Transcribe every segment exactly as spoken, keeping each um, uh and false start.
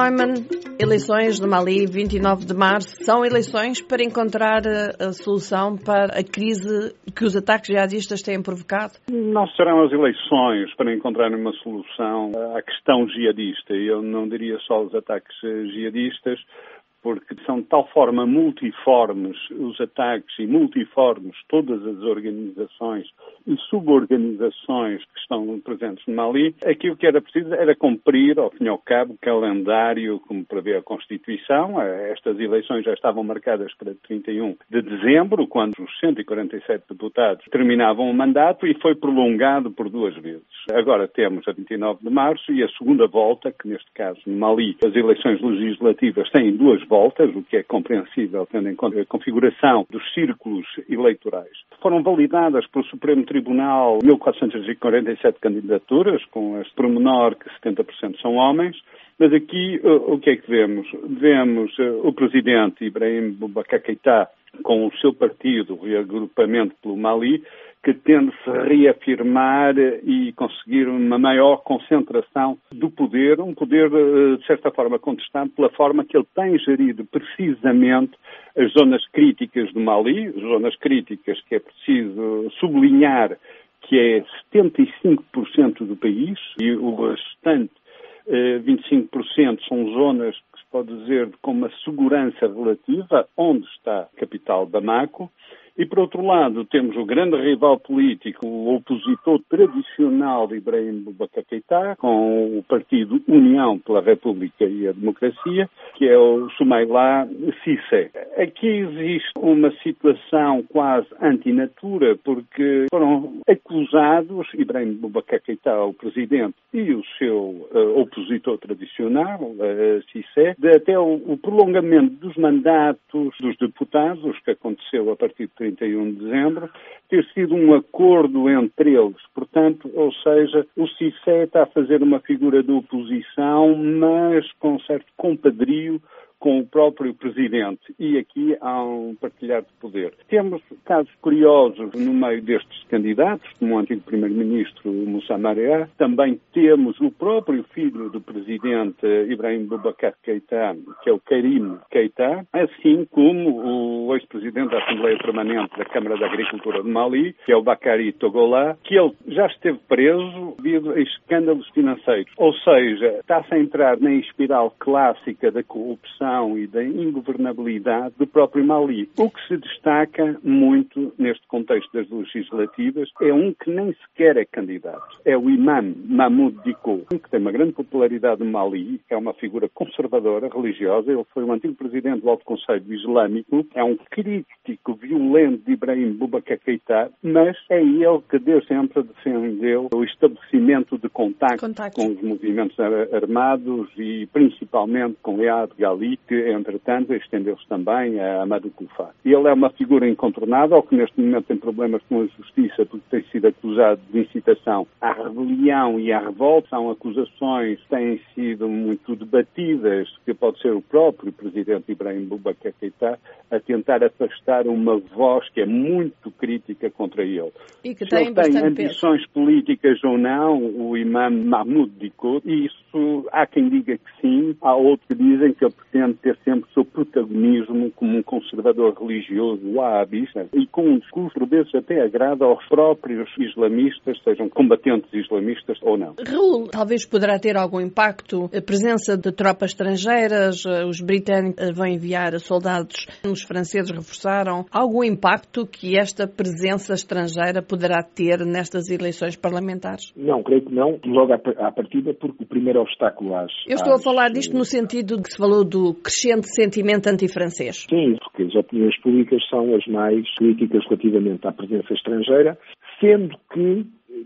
Neumann, eleições no Mali, vinte e nove de março, são eleições para encontrar a, a solução para a crise que os ataques jihadistas têm provocado? Não serão as eleições para encontrar uma solução à questão jihadista. Eu não diria só os ataques jihadistas, porque são de tal forma multiformes os ataques e multiformes todas as organizações e suborganizações que estão presentes no Mali. Aquilo que era preciso era cumprir, ao fim e ao cabo, o calendário como prevê a Constituição. Estas eleições já estavam marcadas para trinta e um de dezembro, quando os cento e quarenta e sete deputados terminavam o mandato, e foi prolongado por duas vezes. Agora temos a vinte e nove de março e a segunda volta, que neste caso no Mali as eleições legislativas têm duas voltas, o que é compreensível tendo em conta a configuração dos círculos eleitorais. Foram validadas pelo Supremo Tribunal mil quatrocentas e quarenta e sete candidaturas, com este pormenor que setenta por cento são homens, mas aqui o que é que vemos? Vemos o presidente Ibrahim Boubacar Keïta com o seu partido, o reagrupamento pelo Mali, que tende-se a reafirmar e conseguir uma maior concentração do poder, um poder, de certa forma, contestado pela forma que ele tem gerido precisamente as zonas críticas do Mali, zonas críticas que é preciso sublinhar que é setenta e cinco por cento do país e o restante vinte e cinco por cento são zonas que se pode dizer com uma segurança relativa, onde está a capital Bamako. E, por outro lado, temos o grande rival político, o opositor tradicional de Ibrahim Boubacar Keïta, com o partido União pela República e a Democracia, que é o Soumaïla Cissé. Aqui existe uma situação quase antinatura, porque foram acusados, Ibrahim Boubacar Keïta, o presidente, e o seu uh, opositor tradicional, uh, Cissé, de até o, o prolongamento dos mandatos dos deputados, que aconteceu a partir de trinta e um de dezembro, ter sido um acordo entre eles. Portanto, ou seja, o Cissé está a fazer uma figura de oposição, mas com certo compadrio com o próprio presidente. E aqui há um partilhar de poder. Temos casos curiosos no meio destes candidatos, como o antigo primeiro-ministro Moussa Maria. Também temos o próprio filho do presidente Ibrahim Boubacar Keïta, que é o Karim Keïta, assim como o ex-presidente da Assembleia Permanente da Câmara da Agricultura de Mali, que é o Bakary Togola, que ele já esteve preso devido a escândalos financeiros. Ou seja, está-se a entrar na espiral clássica da corrupção e da ingovernabilidade do próprio Mali. O que se destaca muito neste contexto das legislativas é um que nem sequer é candidato. É o imam Mahmoud Dicko, que tem uma grande popularidade no Mali, é uma figura conservadora, religiosa. Ele foi o antigo presidente do Alto Conselho Islâmico, é um crítico violento de Ibrahim Boubacar Keïta, mas é ele que desde sempre defendeu o estabelecimento de contacto, contacto. com os movimentos armados e principalmente com Ead Ghali, que, entretanto, estendeu-se também a Amadou Koufa. Ele é uma figura incontornável, que neste momento tem problemas com a justiça porque tem sido acusado de incitação à rebelião e à revolta. São acusações que têm sido muito debatidas, que pode ser o próprio presidente Ibrahim Boubacar Keïta a tentar afastar uma voz que é muito crítica contra ele. E que Se tem ele tem ambições peso. políticas ou não, o imam Mahmoud Dicko, isso há quem diga que sim, há outros que dizem que ele pretende ter sempre o seu protagonismo como um conservador religioso wahhabista e com um discurso, por vezes, até agrada aos próprios islamistas, sejam combatentes islamistas ou não. Raul, talvez poderá ter algum impacto a presença de tropas estrangeiras, os britânicos vão enviar soldados, os franceses reforçaram. Algum impacto que esta presença estrangeira poderá ter nestas eleições parlamentares? Não, creio que não, logo à partida, porque o primeiro obstáculo às... Eu estou às, a falar disto no sentido de que se falou do crescente sentimento antifrancês. Sim, porque as opiniões públicas são as mais críticas relativamente à presença estrangeira, sendo que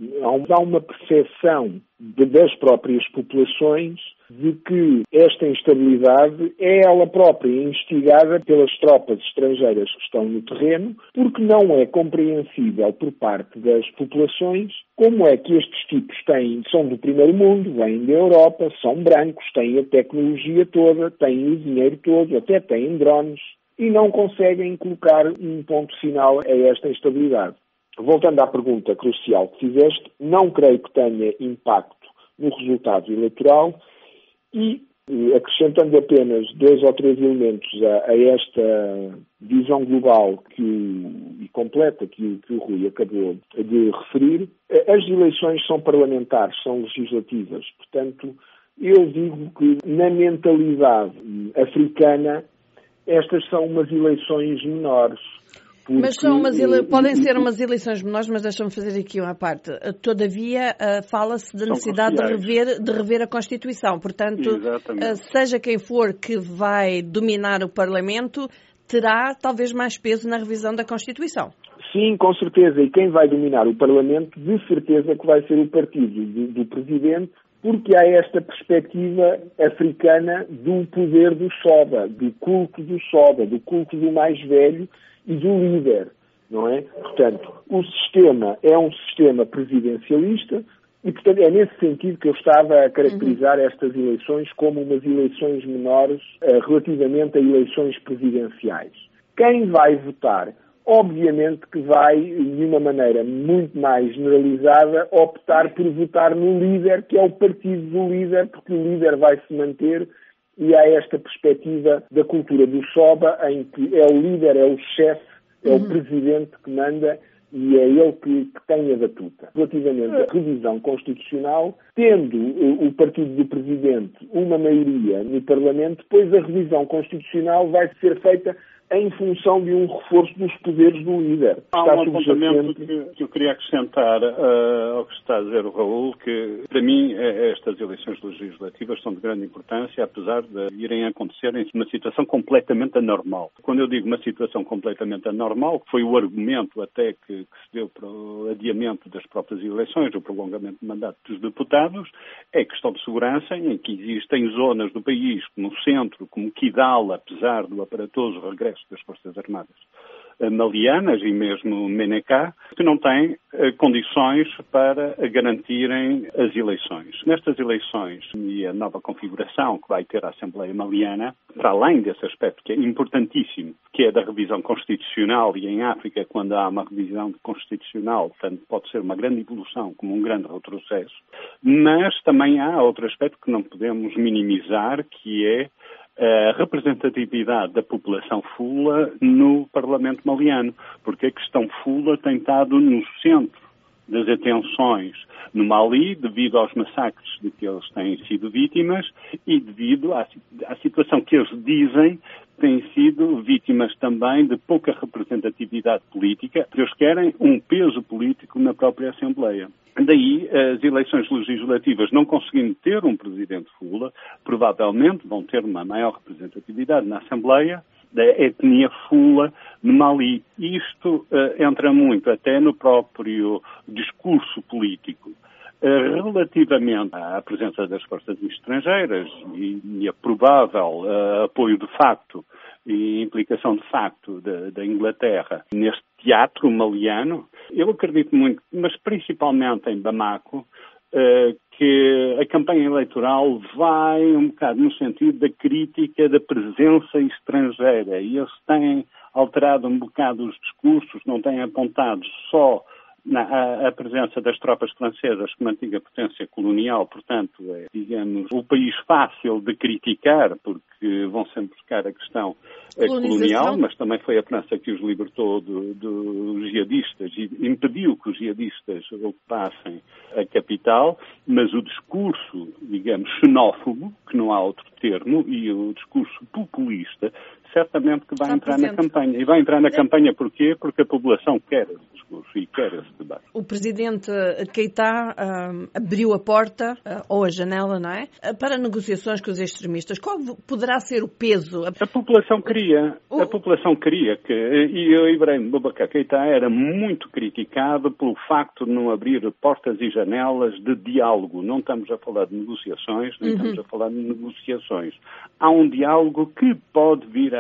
há uma percepção de, das próprias populações de que esta instabilidade é ela própria instigada pelas tropas estrangeiras que estão no terreno, porque não é compreensível por parte das populações como é que estes tipos têm, são do primeiro mundo, vêm da Europa, são brancos, têm a tecnologia toda, têm o dinheiro todo, até têm drones, e não conseguem colocar um ponto final a esta instabilidade. Voltando à pergunta crucial que fizeste, não creio que tenha impacto no resultado eleitoral e Acrescentando apenas dois ou três elementos a, a esta visão global que o, e completa que, que o Rui acabou de referir, as eleições são parlamentares, são legislativas. Portanto, eu digo que na mentalidade africana estas são umas eleições menores. Porque, mas são umas ele... podem ser umas eleições menores, mas deixa-me fazer aqui uma parte. Todavia, uh, fala-se da necessidade de rever, de rever a Constituição. Portanto, uh, seja quem for que vai dominar o Parlamento, terá talvez mais peso na revisão da Constituição. Sim, com certeza. E quem vai dominar o Parlamento, de certeza que vai ser o partido do, do Presidente, porque há esta perspectiva africana do poder do Soba, do culto do Soba, do culto do mais velho e do líder, não é? Portanto, o sistema é um sistema presidencialista e, portanto, é nesse sentido que eu estava a caracterizar estas eleições como umas eleições menores uh, relativamente a eleições presidenciais. Quem vai votar, obviamente que vai, de uma maneira muito mais generalizada, optar por votar no líder, que é o partido do líder, porque o líder vai se manter. E há esta perspectiva da cultura do Soba, em que é o líder, é o chefe, é uhum. o presidente que manda e é ele que, que tem a batuta. Relativamente à revisão constitucional, tendo o, o partido do presidente uma maioria no Parlamento, depois a revisão constitucional vai ser feita em função de um reforço dos poderes do líder. Há um apontamento que, que eu queria acrescentar uh, ao que está a dizer o Raul, que para mim estas eleições legislativas são de grande importância, apesar de irem acontecer em uma situação completamente anormal. Quando eu digo uma situação completamente anormal, que foi o argumento até que, que se deu para o adiamento das próprias eleições, o prolongamento do mandato dos deputados, é questão de segurança, em que existem zonas do país, como o centro, como Kidal, apesar do aparatoso regresso das Forças Armadas malianas e mesmo Menecá, que não têm eh, condições para garantirem as eleições. Nestas eleições e a nova configuração que vai ter a Assembleia Maliana, para além desse aspecto que é importantíssimo, que é da revisão constitucional, e em África, quando há uma revisão constitucional, tanto pode ser uma grande evolução como um grande retrocesso, mas também há outro aspecto que não podemos minimizar, que é a representatividade da população fula no Parlamento maliano, porque a questão fula tem estado no centro das atenções no Mali, devido aos massacres de que eles têm sido vítimas e devido à, à situação que eles dizem têm sido vítimas também de pouca representatividade política. Eles querem um peso político na própria Assembleia. Daí, as eleições legislativas, não conseguindo ter um presidente fula, provavelmente vão ter uma maior representatividade na Assembleia da etnia fula no Mali. Isto uh, entra muito até no próprio discurso político. Uh, relativamente à presença das forças estrangeiras e, e a provável uh, apoio de facto e implicação de facto da Inglaterra neste teatro maliano, eu acredito muito, mas principalmente em Bamako, uh, que a campanha eleitoral vai um bocado no sentido da crítica da presença estrangeira, e eles têm alterado um bocado os discursos, não têm apontado só na, a, a presença das tropas francesas como antiga potência colonial, portanto, é, digamos, o país fácil de criticar, porque vão sempre buscar a questão é, colonial, mas também foi a França que os libertou dos do jihadistas e impediu que os jihadistas ocupassem a capital, mas o discurso, digamos, xenófobo, que não há outro termo, e o discurso populista, certamente que vai Está entrar presente. na campanha. E vai entrar na campanha porquê? Porque a população quer esse discurso e quer esse debate. O presidente Keïta um, abriu a porta, uh, ou a janela, não é? Uh, para negociações com os extremistas. Qual poderá ser o peso? A população queria, o... a população queria que, e o Ibrahim Boubacar Keïta era muito criticado pelo facto de não abrir portas e janelas de diálogo. Não estamos a falar de negociações, nem uhum. estamos a falar de negociações. Há um diálogo que pode vir a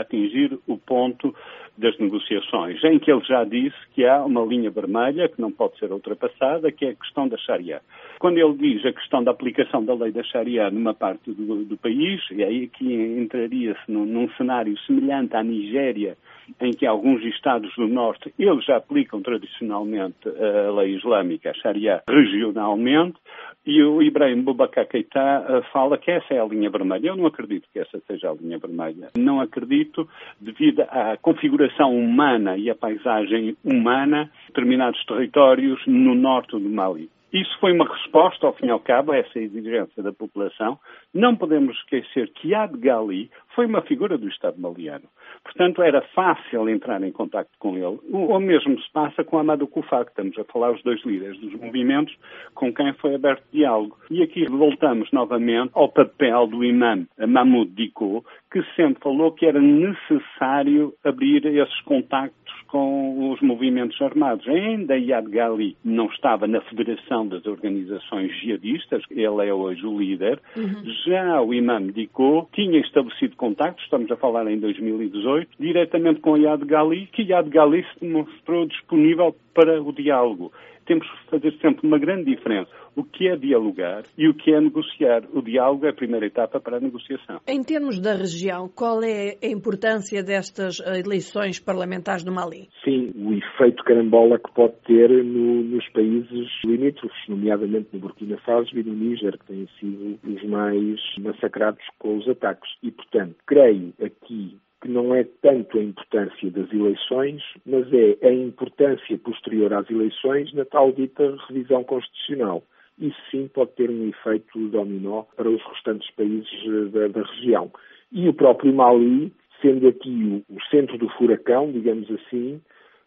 atingir o ponto das negociações, em que ele já disse que há uma linha vermelha que não pode ser ultrapassada, que é a questão da Sharia. Quando ele diz a questão da aplicação da lei da Sharia numa parte do, do país, e aí aqui entraria-se num, num cenário semelhante à Nigéria, em que alguns estados do norte, eles já aplicam tradicionalmente a lei islâmica, a Sharia, regionalmente, e o Ibrahim Boubacar Keïta uh, fala que essa é a linha vermelha. Eu não acredito que essa seja a linha vermelha. Não acredito, devido à configuração humana e à paisagem humana, determinados territórios no norte do Mali. Isso foi uma resposta, ao fim e ao cabo, a essa exigência da população. Não podemos esquecer que Iyad Ghali foi uma figura do Estado maliano. Portanto, era fácil entrar em contacto com ele. O mesmo se passa com Amadou Koufa, que estamos a falar os dois líderes dos movimentos com quem foi aberto diálogo. E aqui voltamos novamente ao papel do imã Mahmoud Dicko, que sempre falou que era necessário abrir esses contactos com os movimentos armados. Ainda Iyad Ghali não estava na Federação das Organizações Jihadistas, ele é hoje o líder. Uhum. Já o imã Dicko tinha estabelecido contactos, estamos a falar em dois mil e dezoito, diretamente com Iyad Ghali, que Iyad Ghali se mostrou disponível para o diálogo. Temos que fazer sempre uma grande diferença. O que é dialogar e o que é negociar. O diálogo é a primeira etapa para a negociação. Em termos da região, qual é a importância destas eleições parlamentares no Mali? Sim, o efeito carambola que pode ter no, nos países limítrofes, nomeadamente no Burkina Faso e no Níger, que têm sido os mais massacrados com os ataques. E, portanto, creio aqui que não é tanto a importância das eleições, mas é a importância posterior às eleições na tal dita revisão constitucional. Isso sim pode ter um efeito dominó para os restantes países da, da região. E o próprio Mali, sendo aqui o, o centro do furacão, digamos assim,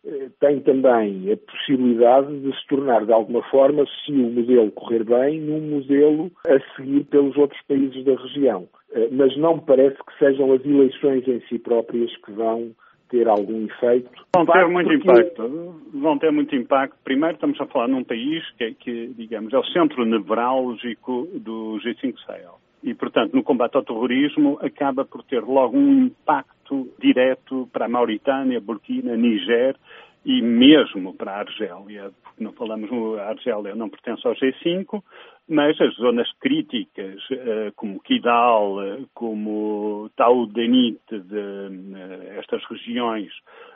tem também a possibilidade de se tornar, de alguma forma, se o modelo correr bem, num modelo a seguir pelos outros países da região. Mas não me parece que sejam as eleições em si próprias que vão ter algum efeito. Vão ter muito porque... impacto. Vão ter muito impacto. Primeiro, estamos a falar num país que, que digamos, é o centro nevrálgico do G cinco Sahel. E, portanto, no combate ao terrorismo, acaba por ter logo um impacto direto para a Mauritânia, Burkina, Níger e mesmo para a Argélia. Porque não falamos, a Argélia não pertence ao G cinco, mas as zonas críticas, como Kidal, como Taoudénite, de estas regiões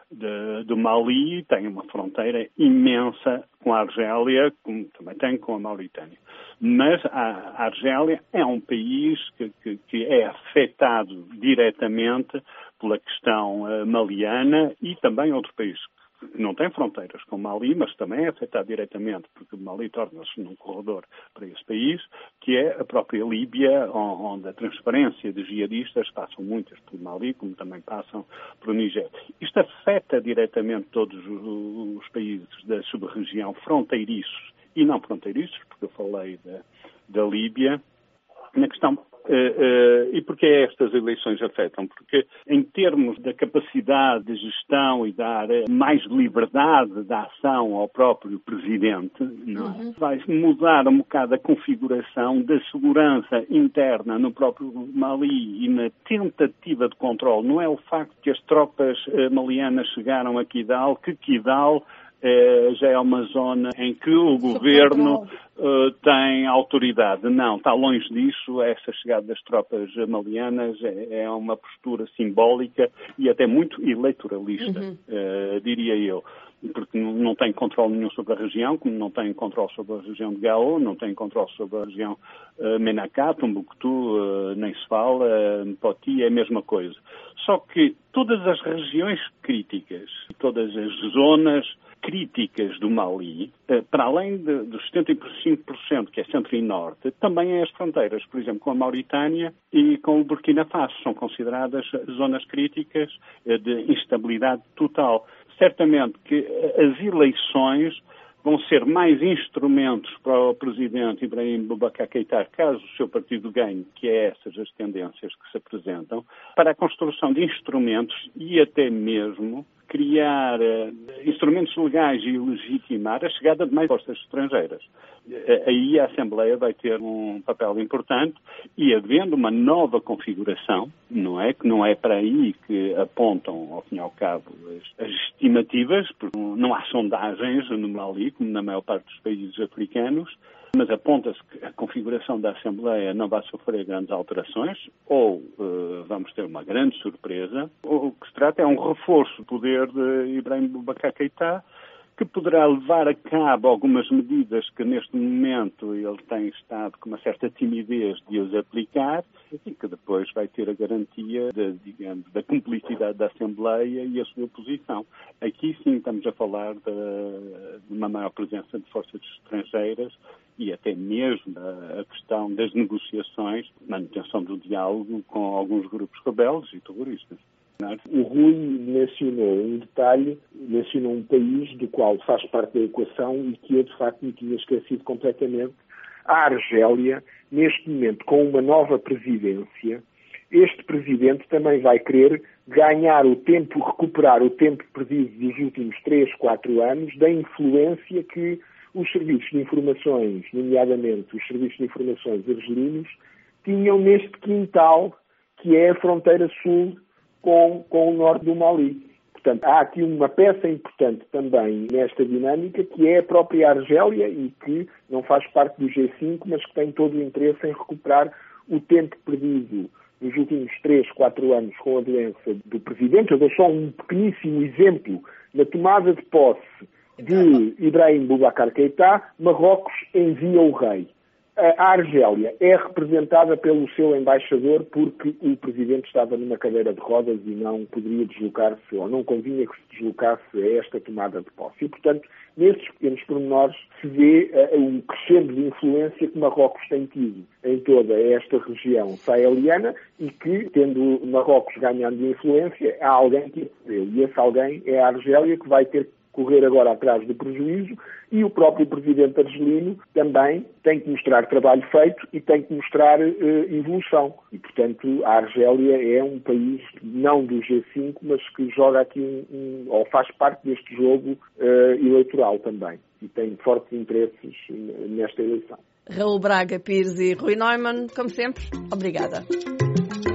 de, do Mali, têm uma fronteira imensa com a Argélia, como também tem com a Mauritânia. Mas a Argélia é um país que, que, que é afetado diretamente pela questão uh, maliana e também outros países que não têm fronteiras com o Mali, mas também é afetado diretamente, porque o Mali torna-se num corredor para esse país, que é a própria Líbia, onde a transferência de jihadistas passam muitas pelo Mali, como também passam pelo Níger. Isto afeta diretamente todos os países da sub-região fronteiriços e não fronteiriços, porque eu falei da, da Líbia, na questão. Uh, uh, e porquê estas eleições afetam? Porque em termos da capacidade de gestão e dar mais liberdade de ação ao próprio presidente, não é? Uhum. Vai mudar um bocado a configuração da segurança interna no próprio Mali e na tentativa de controle. Não é o facto que as tropas uh, malianas chegaram a Kidal, que Kidal É, já é uma zona em que o governo uh, tem autoridade. Não, está longe disso. Essa chegada das tropas malianas é, é uma postura simbólica e até muito eleitoralista, uhum. uh, diria eu. Porque não tem controle nenhum sobre a região, como não tem controle sobre a região de Gao, não tem controle sobre a região uh, Menacá, Tombouctou, uh, nem se fala, uh, Poti é a mesma coisa. Só que todas as regiões críticas, todas as zonas críticas do Mali, para além de, dos setenta e cinco por cento que é centro e norte, também é as fronteiras, por exemplo, com a Mauritânia e com o Burkina Faso, são consideradas zonas críticas de instabilidade total. Certamente que as eleições vão ser mais instrumentos para o presidente Ibrahim Boubacar Keïta, caso o seu partido ganhe, que é essas as tendências que se apresentam, para a construção de instrumentos e até mesmo criar uh, instrumentos legais e legitimar a chegada de mais forças estrangeiras. Aí a Assembleia vai ter um papel importante e, havendo uma nova configuração, não é? Que não é para aí que apontam, ao fim e ao cabo, as, as estimativas, porque não há sondagens no Mali, como na maior parte dos países africanos, mas aponta-se que a configuração da Assembleia não vai sofrer grandes alterações, ou uh, vamos ter uma grande surpresa. O que se trata é um reforço do poder de Ibrahim Boubacar Keïta, que poderá levar a cabo algumas medidas que neste momento ele tem estado com uma certa timidez de os aplicar e que depois vai ter a garantia de, digamos, da cumplicidade da Assembleia e a sua posição. Aqui sim estamos a falar de, de uma maior presença de forças estrangeiras e até mesmo a, a questão das negociações, manutenção do diálogo com alguns grupos rebeldes e terroristas. O Rui mencionou um detalhe, mencionou um país do qual faz parte da equação e que eu, de facto, me tinha esquecido completamente. A Argélia, neste momento, com uma nova presidência, este presidente também vai querer ganhar o tempo, recuperar o tempo perdido dos últimos três, quatro anos, da influência que os serviços de informações, nomeadamente os serviços de informações argelinos, tinham neste quintal, que é a fronteira sul Com, com o norte do Mali. Portanto, há aqui uma peça importante também nesta dinâmica, que é a própria Argélia e que não faz parte do G cinco, mas que tem todo o interesse em recuperar o tempo perdido nos últimos três, quatro anos com a doença do presidente. Eu dou só um pequeníssimo exemplo. Na tomada de posse de Ibrahim Boubacar Keïta, Marrocos envia o rei. A Argélia é representada pelo seu embaixador porque o presidente estava numa cadeira de rodas e não poderia deslocar-se, ou não convinha que se deslocasse a esta tomada de posse. E, portanto, nesses pequenos pormenores se vê uh, um crescendo de influência que Marrocos tem tido em toda esta região saheliana e que, tendo Marrocos ganhando influência, há alguém que a perdeu. E esse alguém é a Argélia, que vai ter correr agora atrás do prejuízo, e o próprio presidente argelino também tem que mostrar trabalho feito e tem que mostrar uh, evolução. E, portanto, a Argélia é um país não do G cinco, mas que joga aqui, um, um, ou faz parte deste jogo uh, eleitoral também, e tem fortes interesses nesta eleição. Raul Braga Pires e Rui Neumann, como sempre, obrigada.